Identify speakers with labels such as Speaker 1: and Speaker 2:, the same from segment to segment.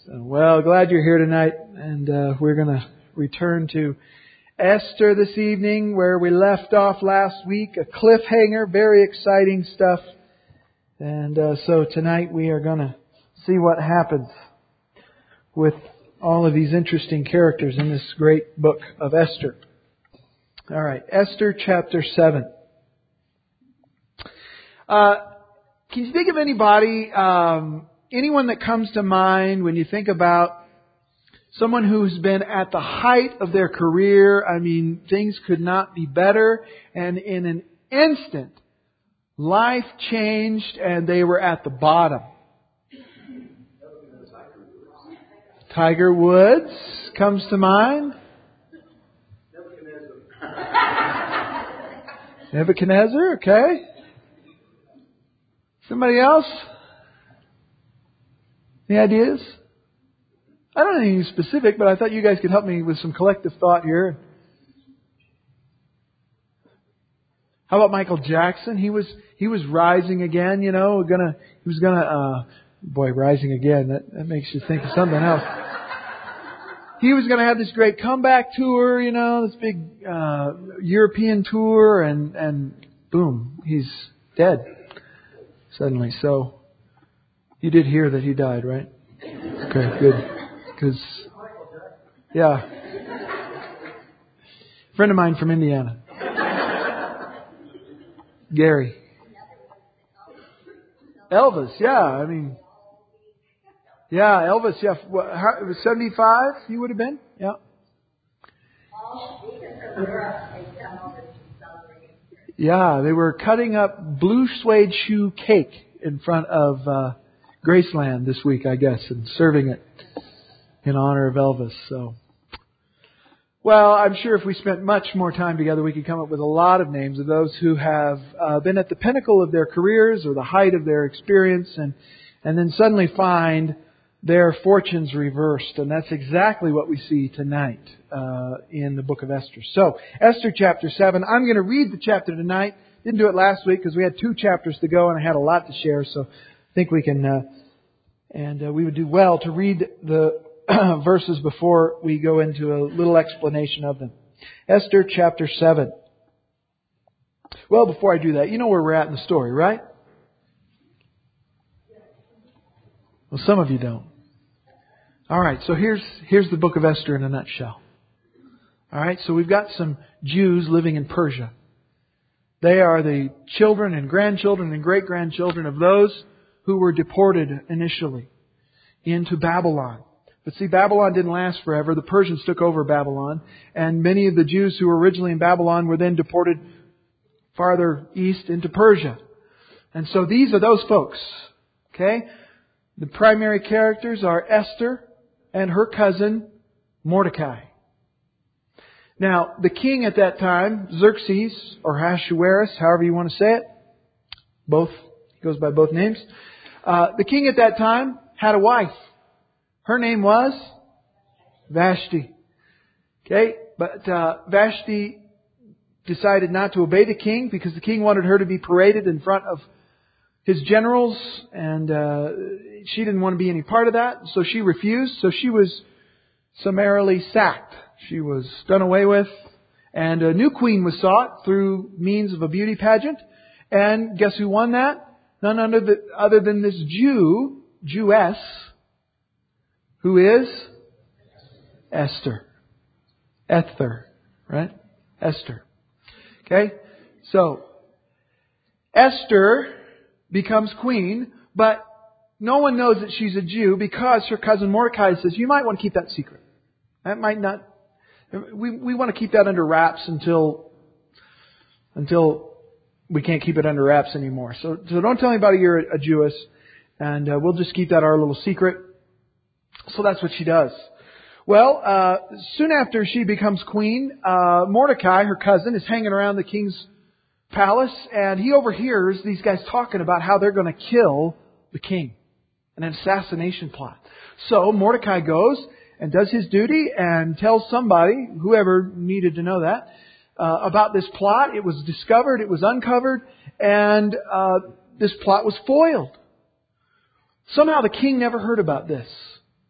Speaker 1: Well, glad you're here tonight, and we're going to return to Esther this evening, where we left off last week. A cliffhanger, very exciting stuff. And so tonight we are going to see what happens with all of these interesting characters in this great book of Esther. All right, Esther chapter 7. Can you think of anybody, anyone that comes to mind when you think about someone who's been at the height of their career? I mean, things could not be better. And in an instant, life changed and they were at the bottom. Tiger Woods comes to mind. Nebuchadnezzar, okay. Somebody else? Any ideas? I don't know anything specific, but I thought you guys could help me with some collective thought here. How about Michael Jackson? He was rising again, you know, rising again, that makes you think of something else. He was going to have this great comeback tour, you know, this big European tour, and boom, he's dead suddenly. So you did hear that he died, right? Okay, good. Because, yeah. A friend of mine from Indiana. Gary. Elvis, yeah, I mean. Yeah, Elvis, yeah. What, how, 75 you would have been? Yeah. Yeah, they were cutting up blue suede shoe cake in front of Graceland this week, I guess, and serving it in honor of Elvis. So, well, I'm sure if we spent much more time together, we could come up with a lot of names of those who have been at the pinnacle of their careers or the height of their experience, and then suddenly find their fortunes reversed. And that's exactly what we see tonight in the book of Esther. So, Esther chapter 7. I'm going to read the chapter tonight. Didn't do it last week because we had 2 chapters to go and I had a lot to share. So, I think we can, and we would do well to read the verses before we go into a little explanation of them. Esther chapter 7. Well, before I do that, you know where we're at in the story, right? Well, some of you don't. All right, so here's the book of Esther in a nutshell. All right, so we've got some Jews living in Persia. They are the children and grandchildren and great-grandchildren of those who were deported initially into Babylon. But see, Babylon didn't last forever. The Persians took over Babylon, and many of the Jews who were originally in Babylon were then deported farther east into Persia. And so these are those folks. Okay? The primary characters are Esther and her cousin Mordecai. Now, the king at that time, Xerxes or Ahasuerus, however you want to say it, both, he goes by both names. The king at that time had a wife. Her name was Vashti. Okay, but Vashti decided not to obey the king because the king wanted her to be paraded in front of his generals, and she didn't want to be any part of that, so she refused. So she was summarily sacked. She was done away with, and a new queen was sought through means of a beauty pageant. And guess who won that? None other than this Jewess, who is Esther. Right? Esther. Okay? So, Esther becomes queen, but no one knows that she's a Jew because her cousin Mordecai says, you might want to keep that secret. That might not, we want to keep that under wraps until we can't keep it under wraps anymore. So don't tell anybody you're a Jewess, and we'll just keep that our little secret. So that's what she does. Well, soon after she becomes queen, Mordecai, her cousin, is hanging around the king's palace, and he overhears these guys talking about how they're going to kill the king. An assassination plot. So Mordecai goes and does his duty and tells somebody, whoever needed to know that, about this plot. It was discovered, it was uncovered, and this plot was foiled. Somehow the king never heard about this.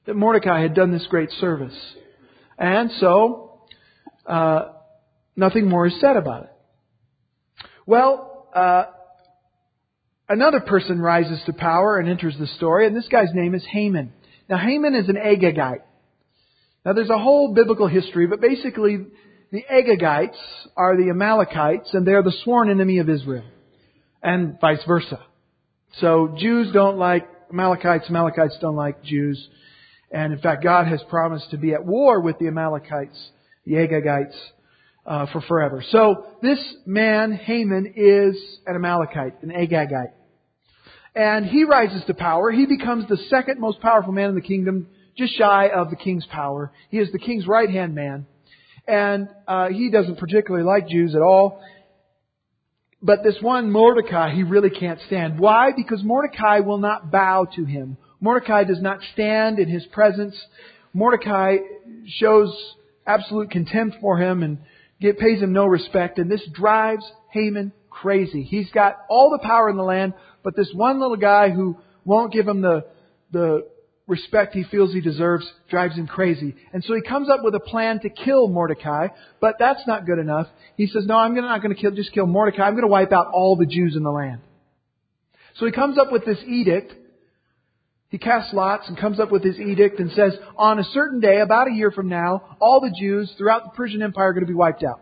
Speaker 1: that Mordecai had done this great service. And so, nothing more is said about it. Well, another person rises to power and enters the story, and this guy's name is Haman. Now, Haman is an Agagite. Now, there's a whole biblical history, but basically, the Agagites are the Amalekites, and they're the sworn enemy of Israel, and vice versa. So, Jews don't like Amalekites, Amalekites don't like Jews. And in fact, God has promised to be at war with the Amalekites, the Agagites, for forever. So, this man, Haman, is an Amalekite, an Agagite. And he rises to power. He becomes the second most powerful man in the kingdom, just shy of the king's power. He is the king's right-hand man. And he doesn't particularly like Jews at all. But this one Mordecai, he really can't stand. Why? Because Mordecai will not bow to him. Mordecai does not stand in his presence. Mordecai shows absolute contempt for him and pays him no respect. And this drives Haman crazy. He's got all the power in the land, but this one little guy who won't give him the respect he feels he deserves drives him crazy. And so he comes up with a plan to kill Mordecai, but that's not good enough. He says, no, I'm not going to just kill Mordecai. I'm going to wipe out all the Jews in the land. So he comes up with this edict. He casts lots and comes up with his edict and says, on a certain day, about a year from now, all the Jews throughout the Persian Empire are going to be wiped out.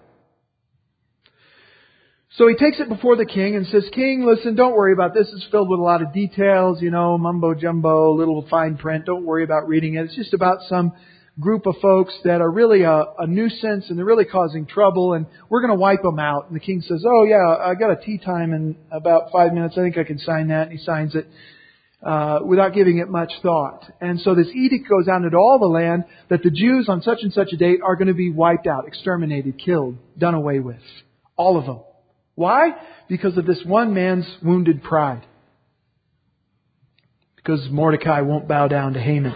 Speaker 1: So he takes it before the king and says, King, listen, don't worry about this. It's filled with a lot of details, mumbo jumbo, little fine print. Don't worry about reading it. It's just about some group of folks that are really a nuisance and they're really causing trouble and we're going to wipe them out. And the king says, oh yeah, I got a tea time in about 5 minutes. I think I can sign that. And he signs it without giving it much thought. And so this edict goes out into all the land that the Jews on such and such a date are going to be wiped out, exterminated, killed, done away with. All of them. Why? Because of this one man's wounded pride. Because Mordecai won't bow down to Haman.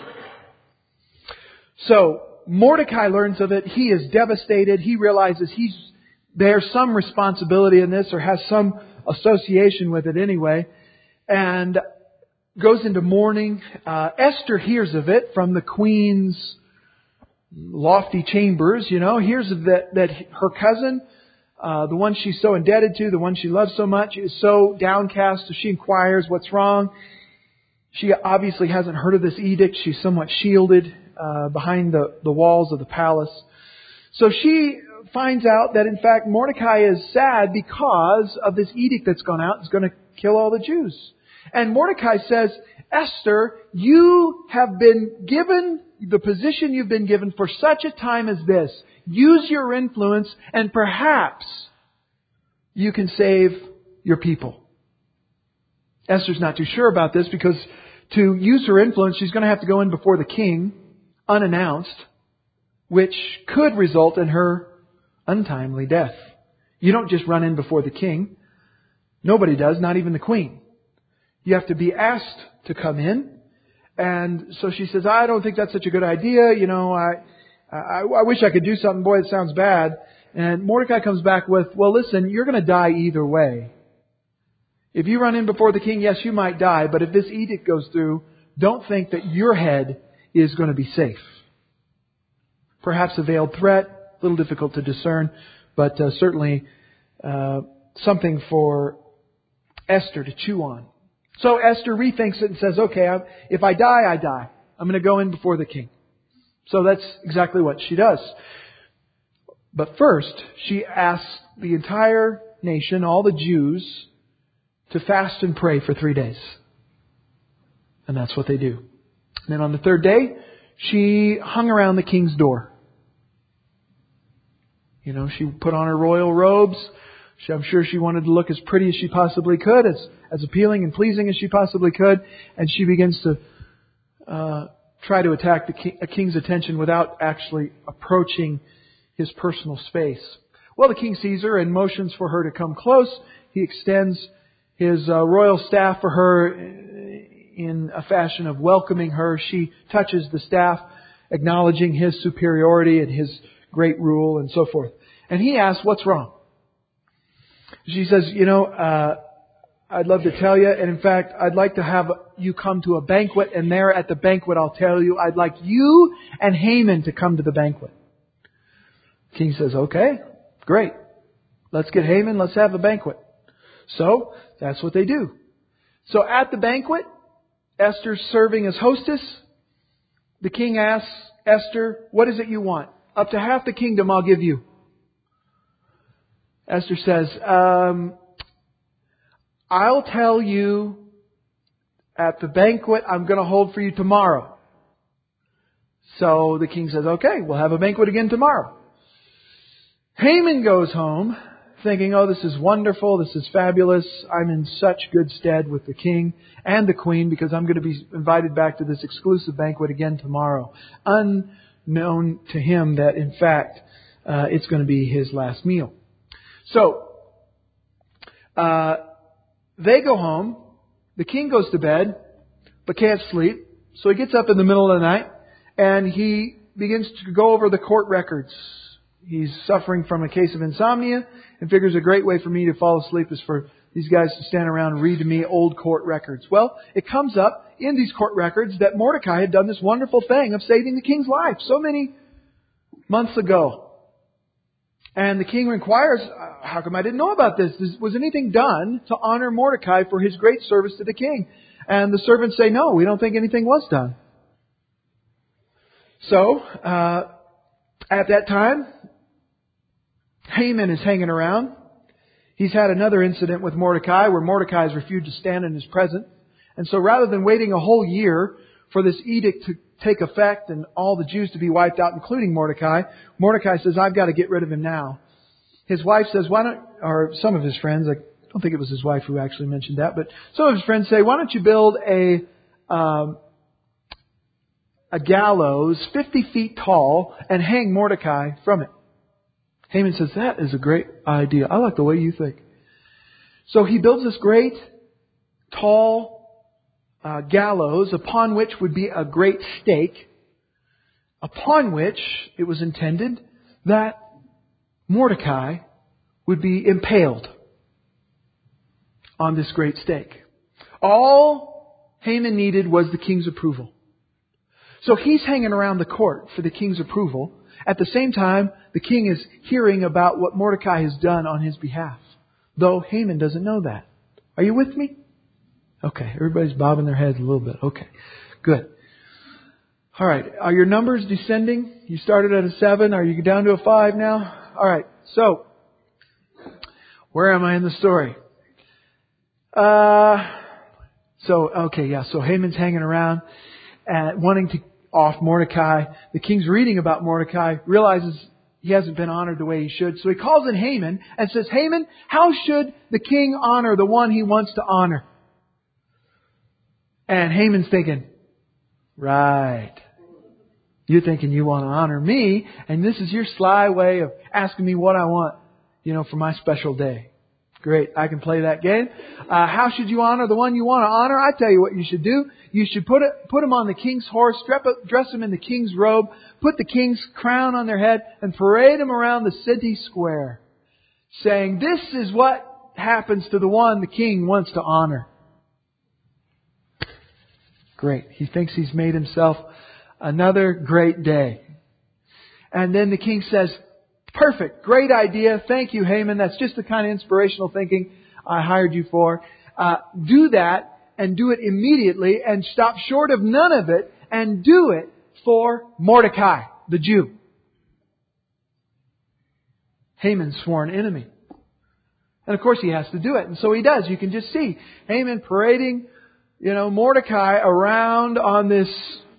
Speaker 1: So, Mordecai learns of it. He is devastated. He realizes he bears some responsibility in this or has some association with it anyway. And goes into mourning. Esther hears of it from the queen's lofty chambers, hears of that her cousin, the one she's so indebted to, the one she loves so much, is so downcast. So she inquires what's wrong. She obviously hasn't heard of this edict. She's somewhat shielded behind the walls of the palace. So she finds out that in fact Mordecai is sad because of this edict that's gone out. It's going to kill all the Jews. And Mordecai says, Esther, you have been given the position you've been given for such a time as this. Use your influence and perhaps you can save your people. Esther's not too sure about this because to use her influence, she's going to have to go in before the king unannounced, which could result in her untimely death. You don't just run in before the king. Nobody does, not even the queen. You have to be asked to come in. And so she says, I don't think that's such a good idea. I wish I could do something. Boy, it sounds bad. And Mordecai comes back with, well, listen, you're going to die either way. If you run in before the king, yes, you might die. But if this edict goes through, don't think that your head is going to be safe. Perhaps a veiled threat, a little difficult to discern, but certainly something for Esther to chew on. So Esther rethinks it and says, okay, if I die, I die. I'm going to go in before the king. So that's exactly what she does. But first, she asks the entire nation, all the Jews, to fast and pray for 3 days. And that's what they do. And then on the third day, she hung around the king's door. She put on her royal robes. I'm sure she wanted to look as pretty as she possibly could, as appealing and pleasing as she possibly could. And she begins to try to attack a king's attention without actually approaching his personal space. Well, the king sees her and motions for her to come close. He extends his royal staff for her in a fashion of welcoming her. She touches the staff, acknowledging his superiority and his great rule and so forth. And he asks, what's wrong? She says, I'd love to tell you. And in fact, I'd like to have you come to a banquet. And there at the banquet, I'll tell you, I'd like you and Haman to come to the banquet. The king says, okay, great. Let's get Haman. Let's have a banquet. So that's what they do. So at the banquet, Esther's serving as hostess. The king asks Esther, what is it you want? Up to half the kingdom I'll give you. Esther says, I'll tell you at the banquet I'm going to hold for you tomorrow. So the king says, okay, we'll have a banquet again tomorrow. Haman goes home thinking, oh, this is wonderful, this is fabulous. I'm in such good stead with the king and the queen because I'm going to be invited back to this exclusive banquet again tomorrow. Unknown to him that, in fact, it's going to be his last meal. So, they go home. The king goes to bed, but can't sleep. So he gets up in the middle of the night and he begins to go over the court records. He's suffering from a case of insomnia and figures a great way for me to fall asleep is for these guys to stand around and read to me old court records. Well, it comes up in these court records that Mordecai had done this wonderful thing of saving the king's life so many months ago. And the king inquires, how come I didn't know about this? Was anything done to honor Mordecai for his great service to the king? And the servants say, no, we don't think anything was done. So, at that time, Haman is hanging around. He's had another incident with Mordecai where Mordecai has refused to stand in his presence. And so rather than waiting a whole year for this edict to take effect and all the Jews to be wiped out, including Mordecai, Mordecai says, I've got to get rid of him now. His wife says, or some of his friends, I don't think it was his wife who actually mentioned that, but some of his friends say, why don't you build a gallows 50 feet tall and hang Mordecai from it? Haman says, that is a great idea. I like the way you think. So he builds this great, tall gallows upon which would be a great stake, upon which it was intended that Mordecai would be impaled on this great stake. All Haman needed was the king's approval. So he's hanging around the court for the king's approval. At the same time, the king is hearing about what Mordecai has done on his behalf, though Haman doesn't know that. Are you with me? Okay, everybody's bobbing their heads a little bit. Okay, good. All right, are your numbers descending? You started at a 7. Are you down to a 5 now? All right, so where am I in the story? So Haman's hanging around and wanting to off Mordecai. The king's reading about Mordecai, realizes he hasn't been honored the way he should. So he calls in Haman and says, Haman, how should the king honor the one he wants to honor? And Haman's thinking, right. You're thinking you want to honor me, and this is your sly way of asking me what I want, for my special day. Great, I can play that game. How should you honor the one you want to honor? I tell you what you should do. You should put him on the king's horse, dress him in the king's robe, put the king's crown on their head, and parade him around the city square, saying, this is what happens to the one the king wants to honor. Great. He thinks he's made himself another great day. And then the king says, perfect, great idea. Thank you, Haman. That's just the kind of inspirational thinking I hired you for. Do that and do it immediately and stop short of none of it and do it for Mordecai, the Jew. Haman's sworn enemy. And of course he has to do it. And so he does. You can just see Haman parading, Mordecai around on this,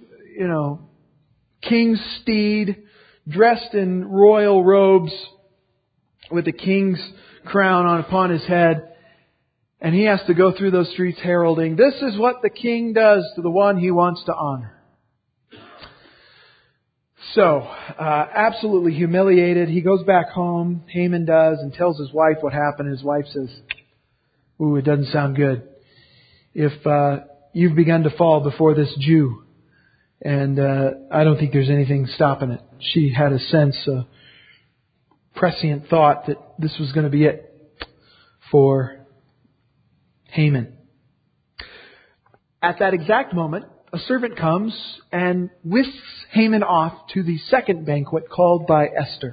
Speaker 1: king's steed, dressed in royal robes with the king's crown upon his head. And he has to go through those streets heralding, this is what the king does to the one he wants to honor. So, absolutely humiliated, he goes back home, Haman does, and tells his wife what happened. His wife says, ooh, it doesn't sound good. If you've begun to fall before this Jew, and I don't think there's anything stopping it. She had a sense, a prescient thought that this was going to be it for Haman. At that exact moment, a servant comes and whisks Haman off to the second banquet called by Esther.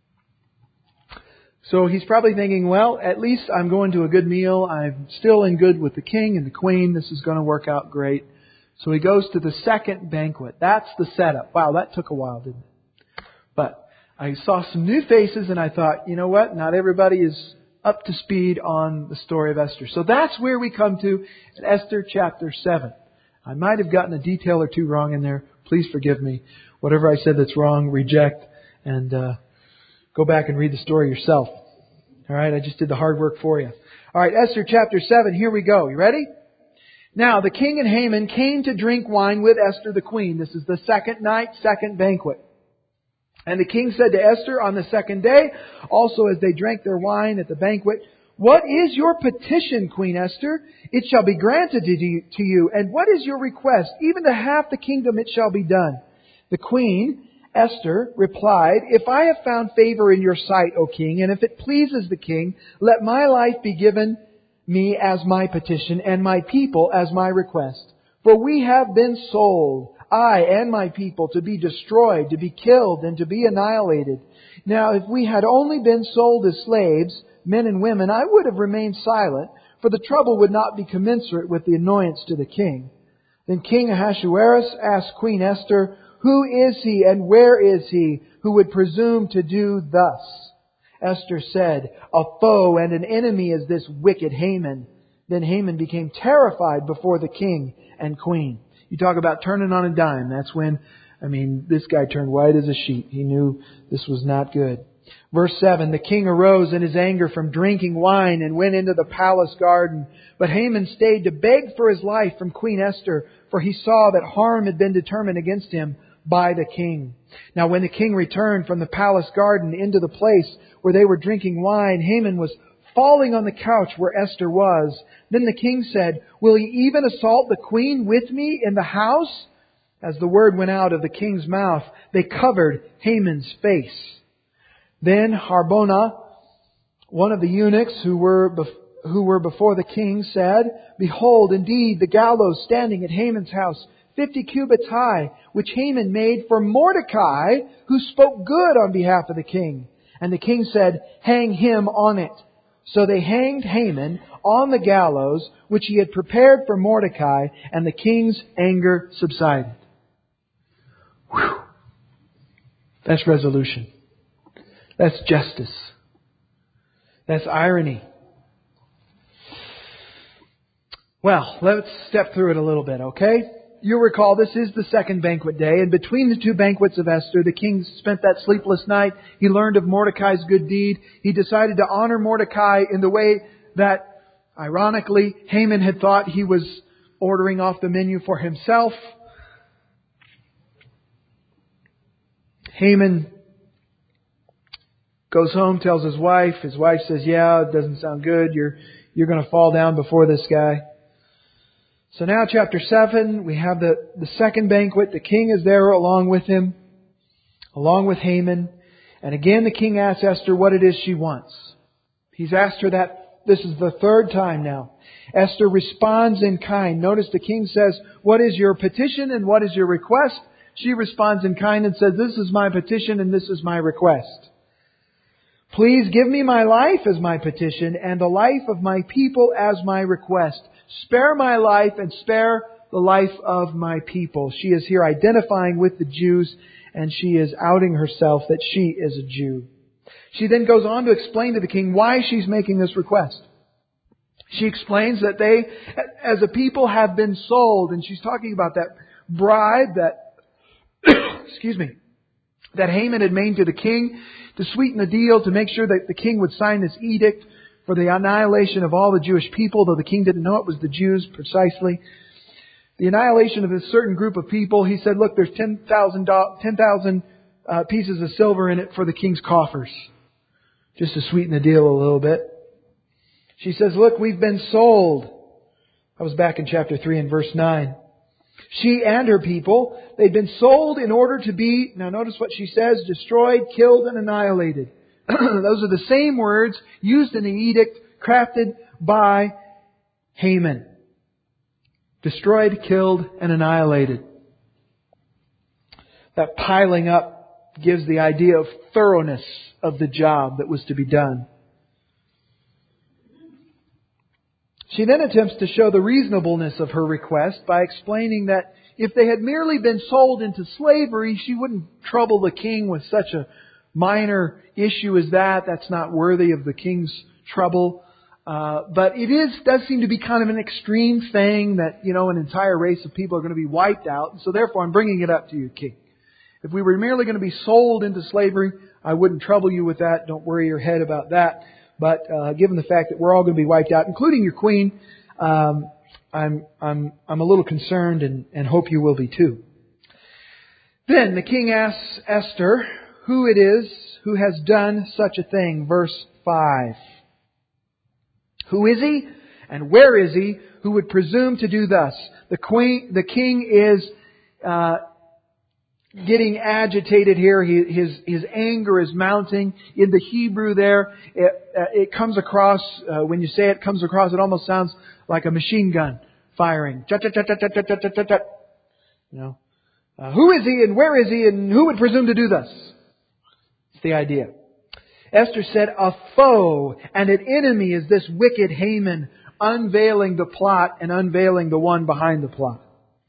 Speaker 1: So he's probably thinking, well, at least I'm going to a good meal. I'm still in good with the king and the queen. This is going to work out great. So he goes to the second banquet. That's the setup. Wow, that took a while, didn't it? But I saw some new faces and I thought, you know what? Not everybody is up to speed on the story of Esther. So that's where we come to in Esther chapter 7. I might have gotten a detail or two wrong in there. Please forgive me. Whatever I said that's wrong, reject and go back and read the story yourself. All right, I just did the hard work for you. All right, Esther chapter 7, here we go. You ready? Now, the king and Haman came to drink wine with Esther the queen. This is the second night, second banquet. And the king said to Esther on the second day, also as they drank their wine at the banquet, "What is your petition, Queen Esther? It shall be granted to you. And what is your request? Even to half the kingdom it shall be done." The queen, Esther, replied, "If I have found favor in your sight, O king, and if it pleases the king, let my life be given me as my petition, and my people as my request. For we have been sold, I and my people, to be destroyed, to be killed, and to be annihilated. Now, if we had only been sold as slaves, men and women, I would have remained silent, for the trouble would not be commensurate with the annoyance to the king." Then King Ahasuerus asked Queen Esther, "Who is he and where is he who would presume to do thus?" Esther said, "A foe and an enemy is this wicked Haman." Then Haman became terrified before the king and queen. You talk about turning on a dime. That's when, this guy turned white as a sheet. He knew this was not good. Verse 7, the king arose in his anger from drinking wine and went into the palace garden. But Haman stayed to beg for his life from Queen Esther, for he saw that harm had been determined against him by the king. Now when the king returned from the palace garden into the place where they were drinking wine, Haman was falling on the couch where Esther was. Then the king said, "Will he even assault the queen with me in the house?" As the word went out of the king's mouth, they covered Haman's face. Then Harbona, one of the eunuchs who were before the king, said, "Behold, indeed, the gallows standing at Haman's house, 50 cubits high, which Haman made for Mordecai, who spoke good on behalf of the king." And the king said, "Hang him on it." So they hanged Haman on the gallows, which he had prepared for Mordecai, and the king's anger subsided. Whew. That's resolution. That's justice. That's irony. Well, let's step through it a little bit, okay? You'll recall this is the second banquet day, and between the two banquets of Esther, the king spent that sleepless night. He learned of Mordecai's good deed. He decided to honor Mordecai in the way that, ironically, Haman had thought he was ordering off the menu for himself. Haman goes home, tells his wife. His wife says, "Yeah, it doesn't sound good. You're going to fall down before this guy." So now chapter 7, we have the second banquet. The king is there along with him, along with Haman. And again the king asks Esther what it is she wants. He's asked her that. This is the third time now. Esther responds in kind. Notice the king says, "What is your petition and what is your request?" She responds in kind and says, "This is my petition and this is my request. Please give me my life as my petition and the life of my people as my request. Spare my life and spare the life of my people." She is here identifying with the Jews, and she is outing herself that she is a Jew. She then goes on to explain to the king why she's making this request. She explains that they, as a people, have been sold, and she's talking about that bribe that, that Haman had made to the king to sweeten the deal, to make sure that the king would sign this edict for the annihilation of all the Jewish people, though the king didn't know it was the Jews precisely. The annihilation of a certain group of people. He said, "Look, there's 10,000 pieces of silver in it for the king's coffers," just to sweeten the deal a little bit. She says, "Look, we've been sold." That was back in chapter 3 and verse 9. She and her people, they'd been sold in order to be, now notice what she says, destroyed, killed, and annihilated. Those are the same words used in the edict crafted by Haman. Destroyed, killed, and annihilated. That piling up gives the idea of thoroughness of the job that was to be done. She then attempts to show the reasonableness of her request by explaining that if they had merely been sold into slavery, she wouldn't trouble the king with such a minor issue as that. That's not worthy of the king's trouble. But it does seem to be kind of an extreme thing that, an entire race of people are going to be wiped out. And so therefore I'm bringing it up to you, king. If we were merely going to be sold into slavery, I wouldn't trouble you with that. Don't worry your head about that. But given the fact that we're all going to be wiped out, including your queen, I'm a little concerned and hope you will be too. Then the king asks Esther who it is who has done such a thing. Verse 5. Who is he and where is he who would presume to do thus? The king is getting agitated here. His anger is mounting. In the Hebrew there, it comes across, when you say it comes across, it almost sounds like a machine gun firing. Who is he and where is he and who would presume to do thus? It's the idea. Esther said, a foe and an enemy is this wicked Haman, unveiling the plot and unveiling the one behind the plot.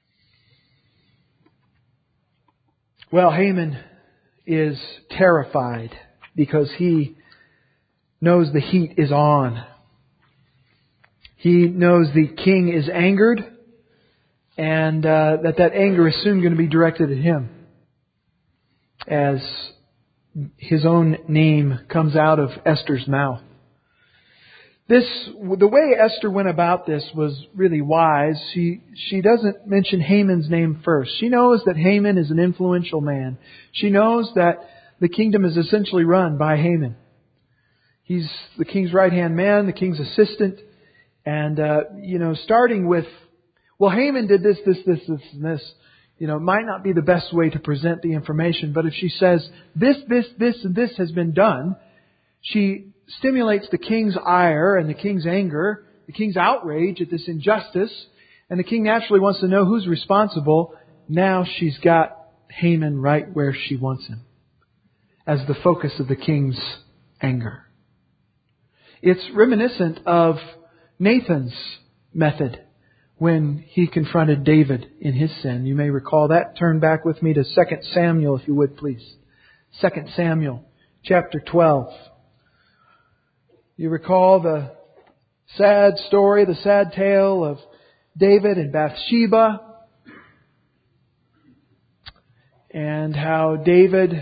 Speaker 1: Well, Haman is terrified because he knows the heat is on. He knows the king is angered and that anger is soon going to be directed at him as his own name comes out of Esther's mouth. The way Esther went about this was really wise. She doesn't mention Haman's name first. She knows that Haman is an influential man. She knows that the kingdom is essentially run by Haman. He's the king's right-hand man, the king's assistant. And, starting with, well, Haman did this, and this. Might not be the best way to present the information. But if she says, this, and this has been done, she stimulates the king's ire and the king's anger, the king's outrage at this injustice, and the king naturally wants to know who's responsible. Now she's got Haman right where she wants him, as the focus of the king's anger. It's reminiscent of Nathan's method when he confronted David in his sin. You may recall that. Turn back with me to 2 Samuel, if you would, please. 2 Samuel, chapter 12. You recall the sad story, the sad tale of David and Bathsheba, and how David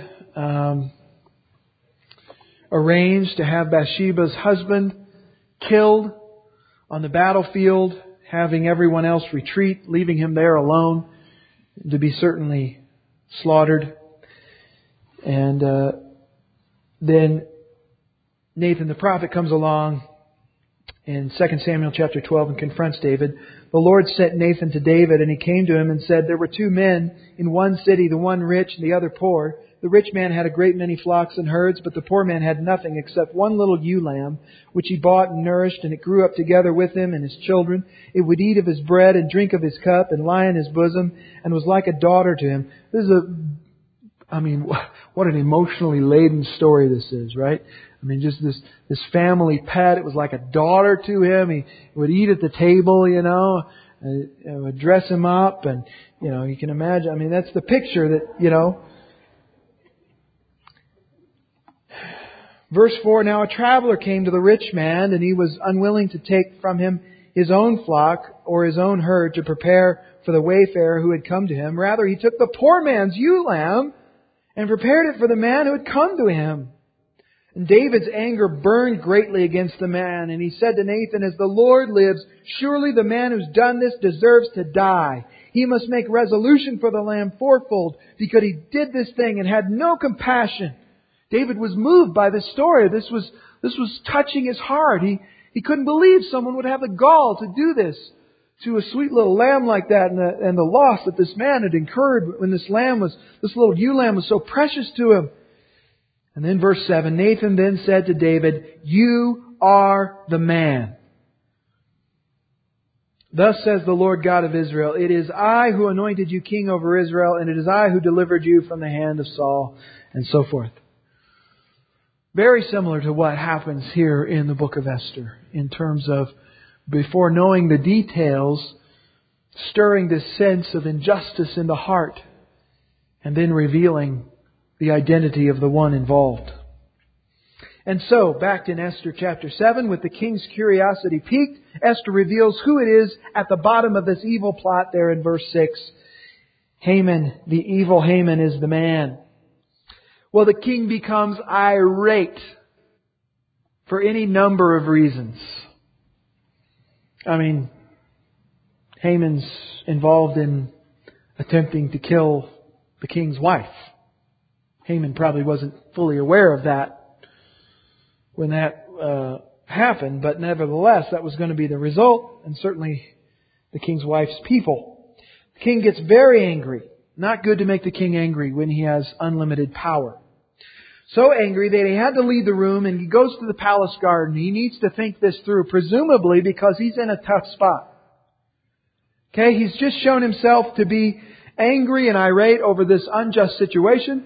Speaker 1: arranged to have Bathsheba's husband killed on the battlefield, having everyone else retreat, leaving him there alone to be certainly slaughtered. And then Nathan the prophet comes along in 2 Samuel chapter 12 and confronts David. The Lord sent Nathan to David, and he came to him and said, there were two men in one city, the one rich and the other poor. The rich man had a great many flocks and herds, but the poor man had nothing except one little ewe lamb, which he bought and nourished, and it grew up together with him and his children. It would eat of his bread and drink of his cup and lie in his bosom, and was like a daughter to him. What an emotionally laden story this is, right? Just this family pet. It was like a daughter to him. He would eat at the table, and would dress him up, and, you can imagine. That's the picture that, Verse 4, now a traveler came to the rich man, and he was unwilling to take from him his own flock or his own herd to prepare for the wayfarer who had come to him. Rather, he took the poor man's ewe lamb and prepared it for the man who had come to him. And David's anger burned greatly against the man, and he said to Nathan, as the Lord lives, surely the man who's done this deserves to die. He must make resolution for the lamb fourfold, because he did this thing and had no compassion. David was moved by this story. This was touching his heart. He couldn't believe someone would have the gall to do this to a sweet little lamb like that, and the loss that this man had incurred when this little ewe lamb was so precious to him. And then verse 7, Nathan then said to David, you are the man. Thus says the Lord God of Israel, it is I who anointed you king over Israel, and it is I who delivered you from the hand of Saul, and so forth. Very similar to what happens here in the book of Esther, in terms of, before knowing the details, stirring this sense of injustice in the heart, and then revealing the identity of the one involved. And so, back in Esther chapter 7, with the king's curiosity piqued, Esther reveals who it is at the bottom of this evil plot there in verse 6. Haman, the evil Haman, is the man. Well, the king becomes irate for any number of reasons. I mean, Haman's involved in attempting to kill the king's wife. Haman probably wasn't fully aware of that when that happened, but nevertheless, that was going to be the result, and certainly the king's wife's people. The king gets very angry. Not good to make the king angry when he has unlimited power. So angry that he had to leave the room, and he goes to the palace garden. He needs to think this through, presumably because he's in a tough spot. Okay, he's just shown himself to be angry and irate over this unjust situation.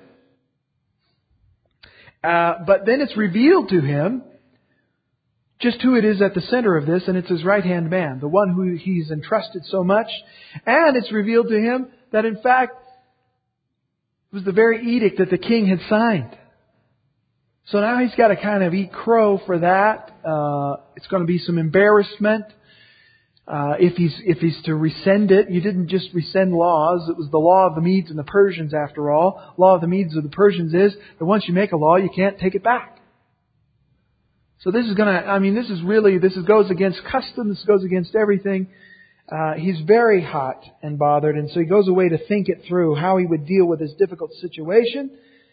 Speaker 1: But then it's revealed to him just who it is at the center of this, and it's his right-hand man, the one who he's entrusted so much. And it's revealed to him that, in fact, it was the very edict that the king had signed. So now he's got to kind of eat crow for that. It's going to be some embarrassment. If he's to rescind it, you didn't just rescind laws. It was the law of the Medes and the Persians, after all. Law of the Medes and the Persians is that once you make a law, you can't take it back. So this is this goes against custom. This goes against everything. He's very hot and bothered, and so he goes away to think it through, how he would deal with this difficult situation,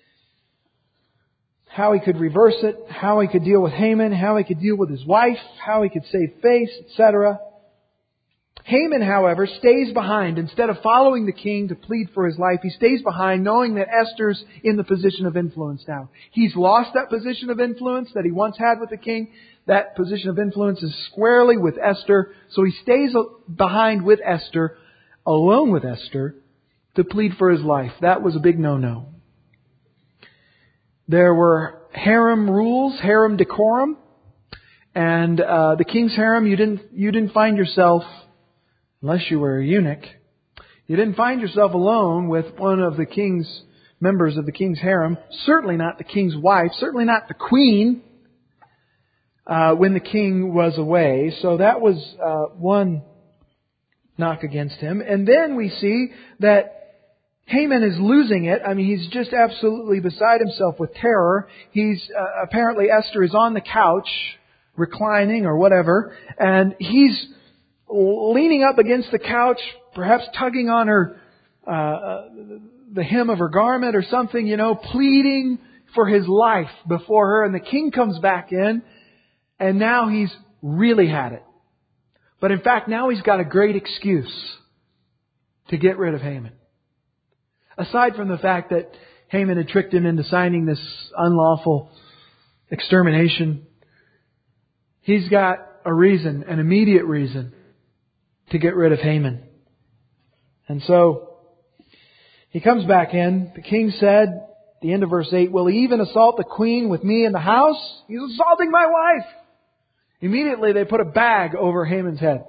Speaker 1: how he could reverse it, how he could deal with Haman, how he could deal with his wife, how he could save face, etc. Haman, however, stays behind. Instead of following the king to plead for his life, he stays behind, knowing that Esther's in the position of influence now. He's lost that position of influence that he once had with the king. That position of influence is squarely with Esther. So he stays behind with Esther, alone with Esther, to plead for his life. That was a big no-no. There were harem rules, harem decorum, and the king's harem, you didn't find yourself, unless you were a eunuch, you didn't find yourself alone with one of the king's members of the king's harem. Certainly not the king's wife. Certainly not the queen when the king was away. So that was one knock against him. And then we see that Haman is losing it. I mean, he's just absolutely beside himself with terror. Apparently Esther is on the couch, reclining or whatever, and he's leaning up against the couch, perhaps tugging on her, the hem of her garment or something, pleading for his life before her. And the king comes back in, and now he's really had it. But in fact, now he's got a great excuse to get rid of Haman. Aside from the fact that Haman had tricked him into signing this unlawful extermination, he's got a reason, an immediate reason, to get rid of Haman. And so he comes back in. The king said, at the end of verse 8, will he even assault the queen with me in the house? He's assaulting my wife. Immediately they put a bag over Haman's head.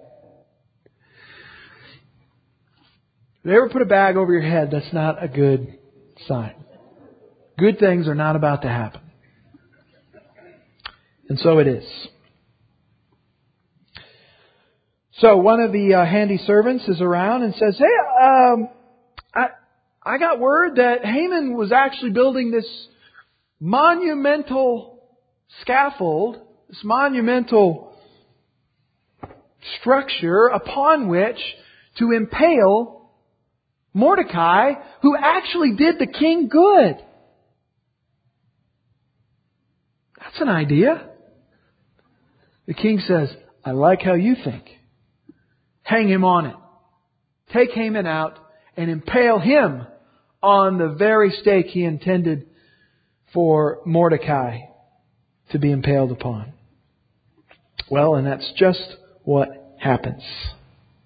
Speaker 1: If they ever put a bag over your head, that's not a good sign. Good things are not about to happen. And so it is. So one of the handy servants is around and says, hey, I got word that Haman was actually building this monumental scaffold, this monumental structure upon which to impale Mordecai, who actually did the king good. That's an idea. The king says, I like how you think. Hang him on it. Take Haman out and impale him on the very stake he intended for Mordecai to be impaled upon. Well, and that's just what happens.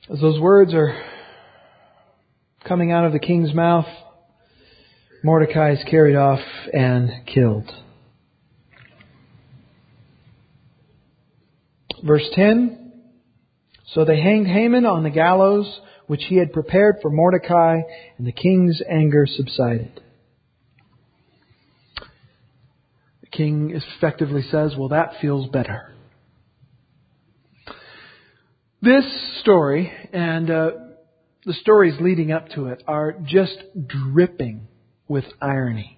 Speaker 1: As those words are coming out of the king's mouth, Mordecai is carried off and killed. Verse 10, so they hanged Haman on the gallows which he had prepared for Mordecai, and the king's anger subsided. The king effectively says, well, that feels better. This story and the stories leading up to it are just dripping with irony.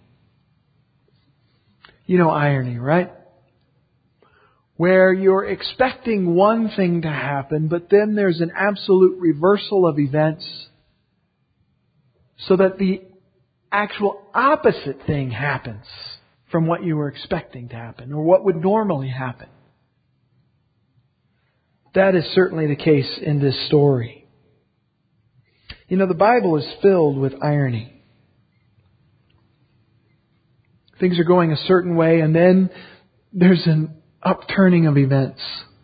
Speaker 1: You know irony, right? Where you're expecting one thing to happen, but then there's an absolute reversal of events so that the actual opposite thing happens from what you were expecting to happen or what would normally happen. That is certainly the case in this story. You know, the Bible is filled with irony. Things are going a certain way, and then there's an upturning of events.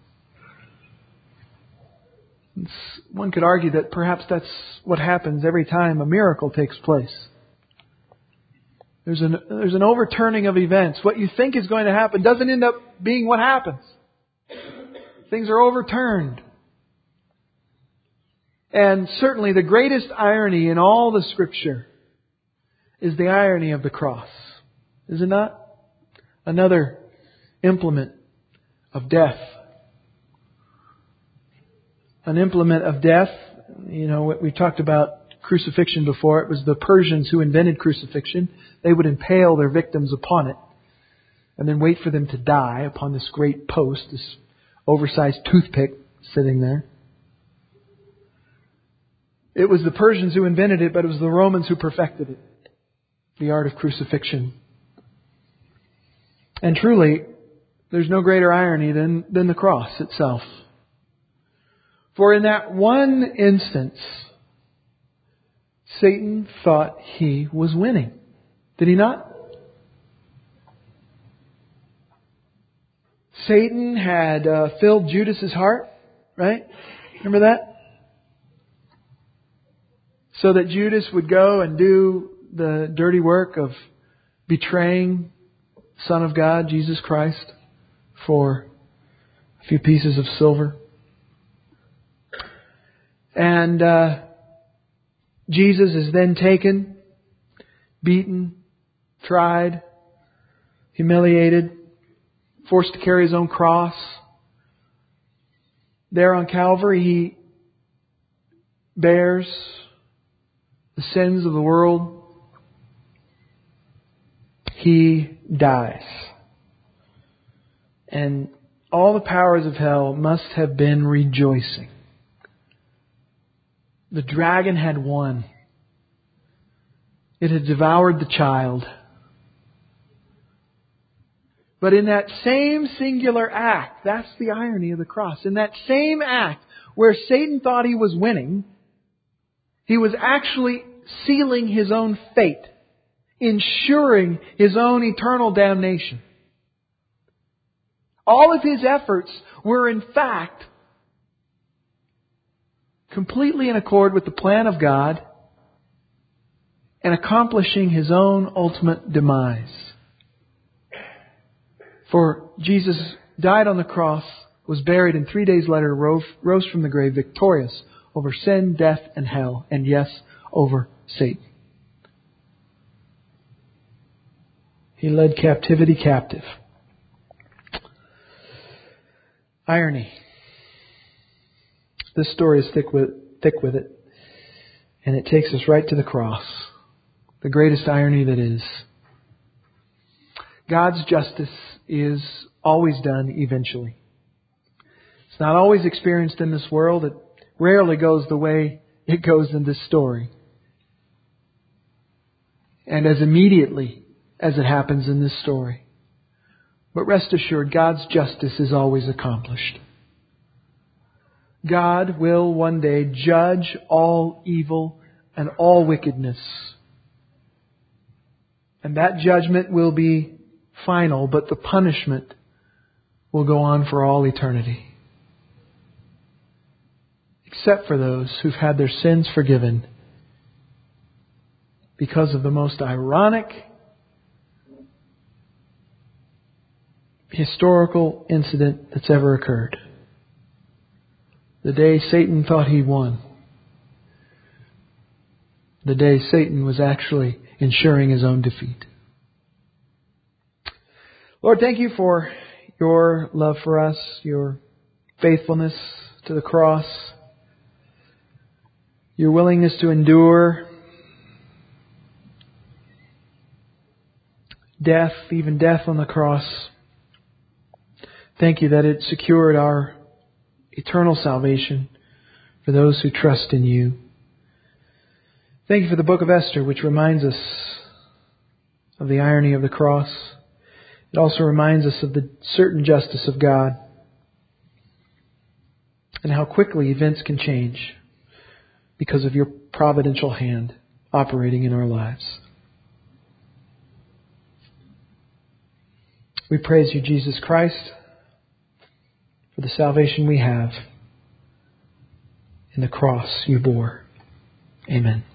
Speaker 1: One could argue that perhaps that's what happens every time a miracle takes place. There's an overturning of events. What you think is going to happen doesn't end up being what happens. Things are overturned. And certainly the greatest irony in all the Scripture is the irony of the cross. Is it not? Another implement of death. An implement of death. You know, we talked about crucifixion before. It was the Persians who invented crucifixion. They would impale their victims upon it and then wait for them to die upon this great post, this oversized toothpick sitting there. It was the Persians who invented it, but it was the Romans who perfected it. The art of crucifixion. And truly, there's no greater irony than the cross itself. For in that one instance, Satan thought he was winning. Did he not? Satan had filled Judas's heart, right? Remember that? So that Judas would go and do the dirty work of betraying the Son of God, Jesus Christ, for a few pieces of silver. And Jesus is then taken, beaten, tried, humiliated, forced to carry His own cross. There on Calvary, He bears the sins of the world. He dies. And all the powers of hell must have been rejoicing. The dragon had won. It had devoured the child. But in that same singular act, that's the irony of the cross. In that same act where Satan thought he was winning, he was actually sealing his own fate, ensuring his own eternal damnation. All of his efforts were in fact completely in accord with the plan of God and accomplishing His own ultimate demise. For Jesus died on the cross, was buried, and 3 days later rose from the grave victorious over sin, death, and hell, and yes, over Satan. He led captivity captive. Irony. This story is thick with it. And it takes us right to the cross. The greatest irony that is. God's justice is always done eventually. It's not always experienced in this world. It rarely goes the way it goes in this story. And as immediately as it happens in this story. But rest assured, God's justice is always accomplished. God will one day judge all evil and all wickedness. And that judgment will be final, but the punishment will go on for all eternity. except for those who've had their sins forgiven because of the most ironic historical incident that's ever occurred. The day Satan thought he won. The day Satan was actually ensuring his own defeat. Lord, thank you for your love for us, your faithfulness to the cross, your willingness to endure death, even death on the cross. Thank you that it secured our eternal salvation for those who trust in you. Thank you for the book of Esther, which reminds us of the irony of the cross. It also reminds us of the certain justice of God and how quickly events can change because of your providential hand operating in our lives. We praise you, Jesus Christ, for the salvation we have in the cross you bore. Amen.